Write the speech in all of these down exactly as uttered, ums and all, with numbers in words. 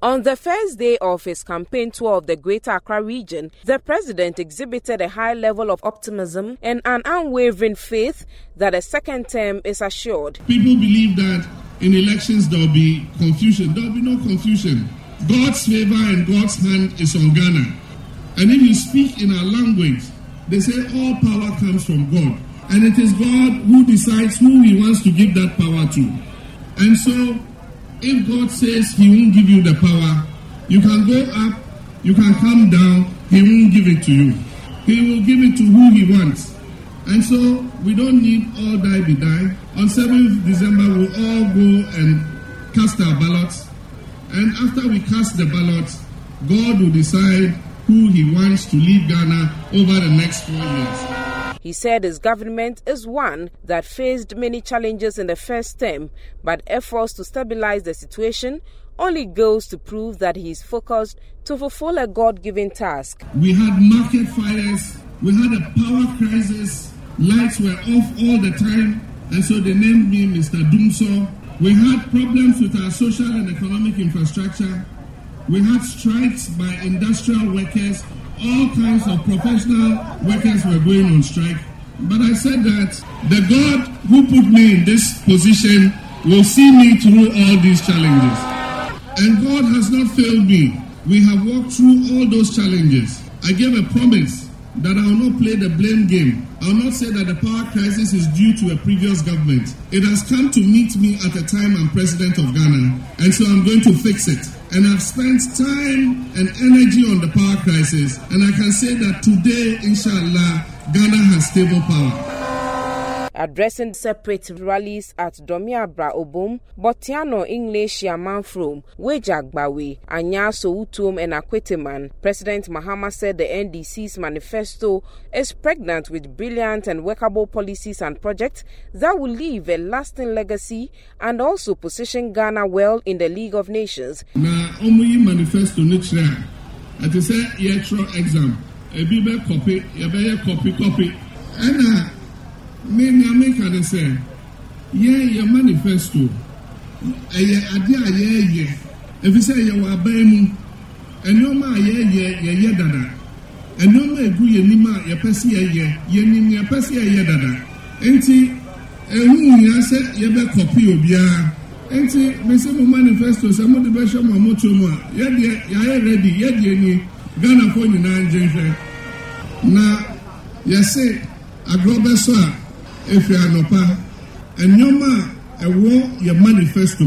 On the first day of his campaign tour of the Greater Accra region, the president exhibited a high level of optimism and an unwavering faith that a second term is assured. People believe that in elections there will be confusion. There will be no confusion. God's favor and God's hand is on Ghana. And if you speak in our language, they say all power comes from God. And it is God who decides who he wants to give that power to. And so, if God says he won't give you the power, you can go up, you can come down, he won't give it to you. He will give it to who he wants. And so, we don't need all die be die. On seventh December, we'll all go and cast our ballots. And after we cast the ballots, God will decide who he wants to lead Ghana over the next four years. He said his government is one that faced many challenges in the first term, but efforts to stabilize the situation only goes to prove that he is focused to fulfill a God-given task. We had market fires, we had a power crisis, lights were off all the time, and so they named me Mister Doomsaw. We had problems with our social and economic infrastructure. We had strikes by industrial workers. All kinds of professional workers were going on strike. But I said that the God who put me in this position will see me through all these challenges. And God has not failed me. We have walked through all those challenges. I gave a promise that I will not play the blame game. I will not say that the power crisis is due to a previous government. It has come to meet me at a time I'm president of Ghana, and so I'm going to fix it. And I've spent time and energy on the power crisis, and I can say that today, inshallah, Ghana has stable power. Addressing separate rallies at Domiabra Obum, Botiano English Yamanfrom, Wejagbawe, Anyaso Utum and Akweteman, President Mahama said the N D C's manifesto is pregnant with brilliant and workable policies and projects that will leave a lasting legacy and also position Ghana well in the League of Nations. Na omuyi manifesto ni chere. Ati say yetro exam. Ebi be copy, ebe copy copy. Ana me America they say, yeah, your manifesto. Eye ade aye ye. If you say you wa ban mu, enoma aye ye ye ye dada. Enoma egu ye nima ye pese ye ye, ye nim ye pese ye dada. Enti ehu nya say ye be copy obia. Enti me say mo manifesto say mo de be show mo moto mu a, ye de ya ready, ye de ni Ghana for nyina njenhwe. Na ye say agrobe so a if you are nopa, and your man, a war your manifesto.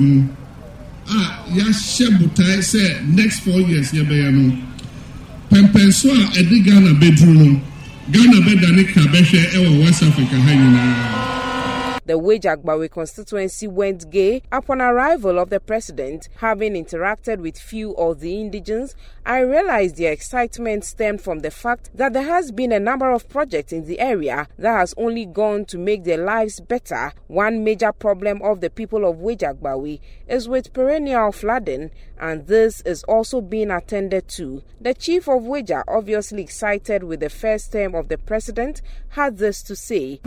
Ah, ya shebutai say next four years, ya bayano. Pempenswa, a di Ghana bedroom. Ghana bedanika beshe ewa West Africa hayina. The Wejagbawe constituency went gay upon arrival of the president. Having interacted with few of the indigents, I realized their excitement stemmed from the fact that there has been a number of projects in the area that has only gone to make their lives better. One major problem of the people of Wejagbawe is with perennial flooding, and this is also being attended to. The chief of Weja, obviously excited with the first term of the president, had this to say.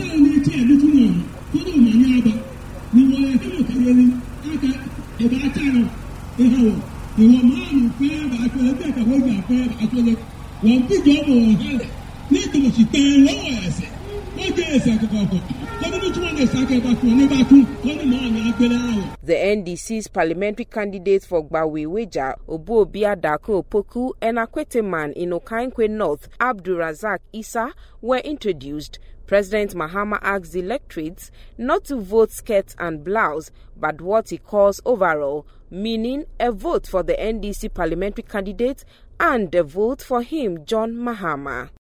The N D C's parliamentary candidates for Gbawe Weja, Obuobia Dako Opoku, and Akweteman in Okankwe North, Abdul Razak Issa, were introduced. President Mahama asked the electorates not to vote skirts and blouse, but what he calls overall, meaning a vote for the N D C parliamentary candidate and a vote for him, John Mahama.